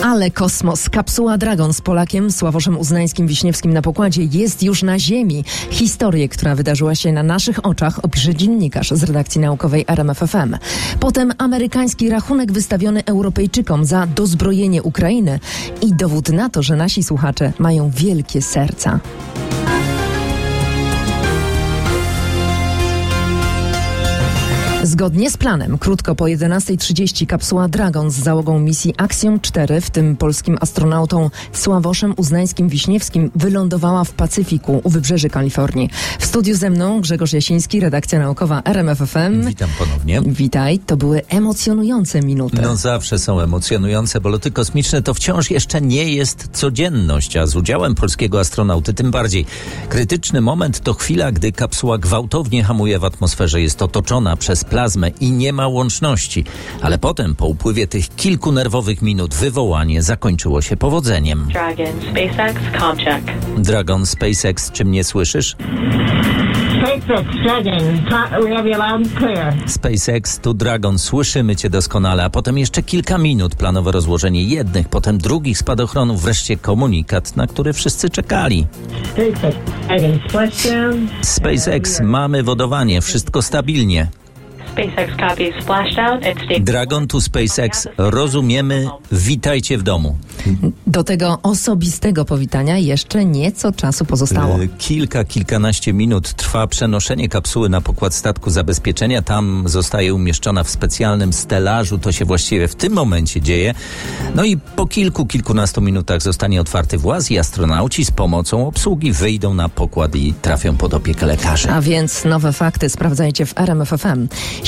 Ale kosmos. Kapsuła Dragon z Polakiem Sławoszem Uznańskim-Wiśniewskim na pokładzie jest już na Ziemi. Historię, która wydarzyła się na naszych oczach, opisze dziennikarz z redakcji naukowej RMF FM. Potem amerykański rachunek wystawiony Europejczykom za dozbrojenie Ukrainy i dowód na to, że nasi słuchacze mają wielkie serca. Zgodnie z planem, krótko po 11:30 kapsuła Dragon z załogą misji Axiom 4, w tym polskim astronautą Sławoszem Uznańskim-Wiśniewskim, wylądowała w Pacyfiku u wybrzeży Kalifornii. W studiu ze mną Grzegorz Jasiński, redakcja naukowa RMF FM. Witam ponownie. Witaj, to były emocjonujące minuty. No zawsze są emocjonujące, bo loty kosmiczne to wciąż jeszcze nie jest codzienność, a z udziałem polskiego astronauty tym bardziej. Krytyczny moment to chwila, gdy kapsuła gwałtownie hamuje w atmosferze, jest otoczona przez plazmę i nie ma łączności. Ale potem, po upływie tych kilku nerwowych minut, wywołanie zakończyło się powodzeniem. Dragon, SpaceX, ComCheck. Dragon, SpaceX, czy mnie słyszysz? SpaceX, Dragon, we have you loud and clear. SpaceX, tu Dragon, słyszymy cię doskonale, a potem jeszcze kilka minut, planowe rozłożenie jednych, potem drugich spadochronów, wreszcie komunikat, na który wszyscy czekali. SpaceX, Dragon, splashdown. SpaceX, mamy wodowanie, wszystko stabilnie. SpaceX copy splashdown at state. Dragon to SpaceX, rozumiemy, witajcie w domu. Do tego osobistego powitania jeszcze nieco czasu pozostało. Kilkanaście minut trwa przenoszenie kapsuły na pokład statku zabezpieczenia. Tam zostaje umieszczona w specjalnym stelażu. To się właściwie w tym momencie dzieje. No i po kilkunastu minutach zostanie otwarty właz i astronauci z pomocą obsługi wyjdą na pokład i trafią pod opiekę lekarzy. A więc nowe fakty sprawdzajcie w RMF FM.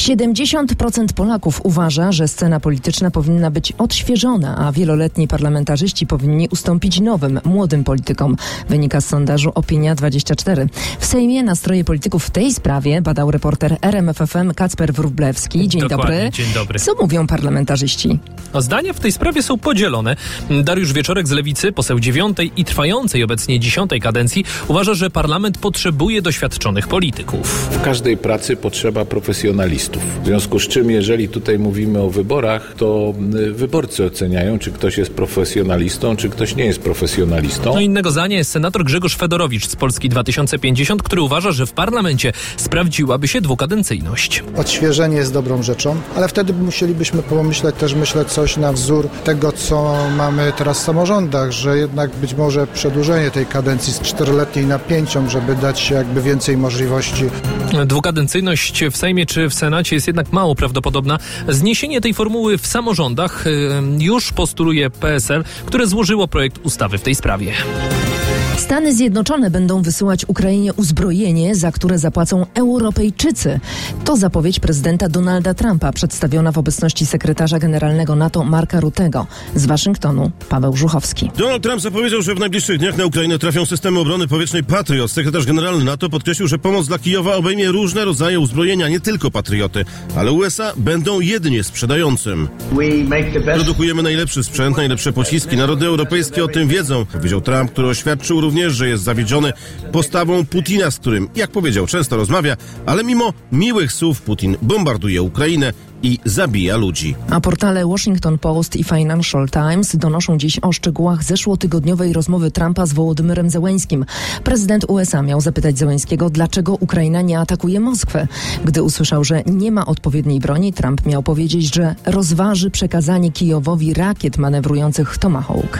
70% Polaków uważa, że scena polityczna powinna być odświeżona, a wieloletni parlamentarzyści powinni ustąpić nowym, młodym politykom. Wynika z sondażu Opinia24. W Sejmie nastroje polityków w tej sprawie badał reporter RMF FM Kacper Wróblewski. Dzień dobry. Dzień dobry. Co mówią parlamentarzyści? Zdania w tej sprawie są podzielone. Dariusz Wieczorek z Lewicy, poseł 9. i trwającej obecnie 10. kadencji, uważa, że parlament potrzebuje doświadczonych polityków. W każdej pracy potrzeba profesjonalistów. W związku z czym, jeżeli tutaj mówimy o wyborach, to wyborcy oceniają, czy ktoś jest profesjonalistą, czy ktoś nie jest profesjonalistą. No innego zdania jest senator Grzegorz Fedorowicz z Polski 2050, który uważa, że w parlamencie sprawdziłaby się dwukadencyjność. Odświeżenie jest dobrą rzeczą, ale wtedy musielibyśmy pomyśleć coś na wzór tego, co mamy teraz w samorządach, że jednak być może przedłużenie tej kadencji z 4-letniej na 5, żeby dać jakby więcej możliwości. Dwukadencyjność w Sejmie czy w Senacie jest jednak mało prawdopodobna. Zniesienie tej formuły w samorządach już postuluje PSL, które złożyło projekt ustawy w tej sprawie. Stany Zjednoczone będą wysyłać Ukrainie uzbrojenie, za które zapłacą Europejczycy. To zapowiedź prezydenta Donalda Trumpa, przedstawiona w obecności sekretarza generalnego NATO Marka Ruttego. Z Waszyngtonu Paweł Żuchowski. Donald Trump zapowiedział, że w najbliższych dniach na Ukrainę trafią systemy obrony powietrznej Patriot. Sekretarz generalny NATO podkreślił, że pomoc dla Kijowa obejmie różne rodzaje uzbrojenia, nie tylko Patrioty, ale USA będą jedynie sprzedającym. Produkujemy najlepszy sprzęt, najlepsze pociski. Narody europejskie o tym wiedzą, powiedział Trump, który oświadczył również, że jest zawiedziony postawą Putina, z którym, jak powiedział, często rozmawia, ale mimo miłych słów Putin bombarduje Ukrainę i zabija ludzi. A portale Washington Post i Financial Times donoszą dziś o szczegółach zeszłotygodniowej rozmowy Trumpa z Wołodymyrem Zełeńskim. Prezydent USA miał zapytać Zełeńskiego, dlaczego Ukraina nie atakuje Moskwy. Gdy usłyszał, że nie ma odpowiedniej broni, Trump miał powiedzieć, że rozważy przekazanie Kijowowi rakiet manewrujących Tomahawk.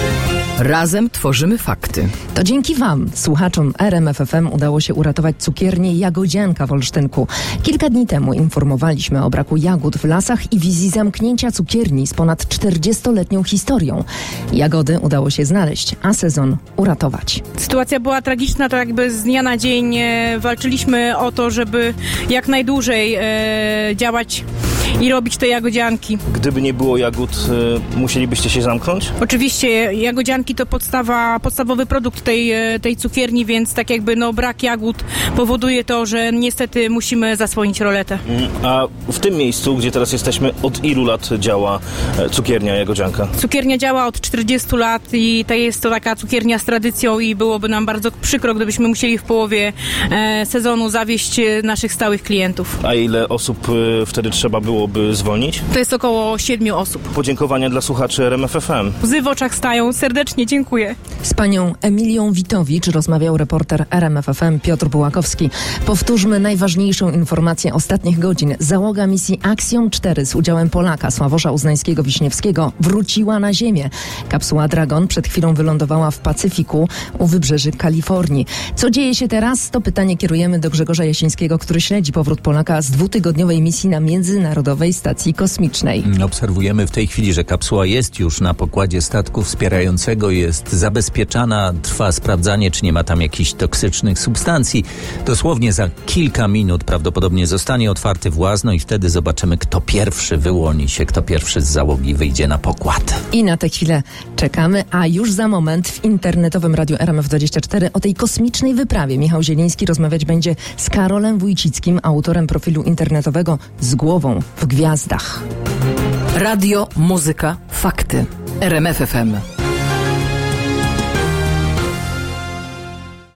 Razem tworzymy fakty. To dzięki Wam, słuchaczom RMF FM, udało się uratować cukiernię Jagodzianka w Olsztynku. Kilka dni temu informowaliśmy o braku jagód w lasach i wizji zamknięcia cukierni z ponad 40-letnią historią. Jagody udało się znaleźć, a sezon uratować. Sytuacja była tragiczna, to jakby z dnia na dzień walczyliśmy o to, żeby jak najdłużej działać i robić te jagodzianki. Gdyby nie było jagód, musielibyście się zamknąć? Oczywiście, jagodzianki to podstawowy produkt tej cukierni, więc tak jakby brak jagód powoduje to, że niestety musimy zasłonić roletę. A w tym miejscu, gdzie teraz jesteśmy, od ilu lat działa cukiernia Jagodzianka? Cukiernia działa od 40 lat i jest to taka cukiernia z tradycją i byłoby nam bardzo przykro, gdybyśmy musieli w połowie sezonu zawieść naszych stałych klientów. A ile osób wtedy trzeba było należałoby zwolnić? To jest około 7 osób. Podziękowania dla słuchaczy RMF FM. Łzy w oczach stają. Serdecznie dziękuję. Z panią Emilią Witowicz rozmawiał reporter RMF FM Piotr Bułakowski. Powtórzmy najważniejszą informację ostatnich godzin. Załoga misji Axiom 4 z udziałem Polaka Sławosza Uznańskiego-Wiśniewskiego wróciła na Ziemię. Kapsuła Dragon przed chwilą wylądowała w Pacyfiku u wybrzeży Kalifornii. Co dzieje się teraz? To pytanie kierujemy do Grzegorza Jasińskiego, który śledzi powrót Polaka z 2-tygodniowej misji na Międzynarodowej Stacji Kosmicznej. Obserwujemy w tej chwili, że kapsuła jest już na pokładzie statku wspierającego, jest zabezpieczana, trwa sprawdzanie, czy nie ma tam jakichś toksycznych substancji. Dosłownie za kilka minut prawdopodobnie zostanie otwarty właz, no i wtedy zobaczymy, kto pierwszy wyłoni się, kto pierwszy z załogi wyjdzie na pokład. I na tę chwilę czekamy, a już za moment w internetowym Radiu RMF24 o tej kosmicznej wyprawie Michał Zieliński rozmawiać będzie z Karolem Wójcickim, autorem profilu internetowego Z głową w gwiazdach. Radio, muzyka, fakty. RMF FM.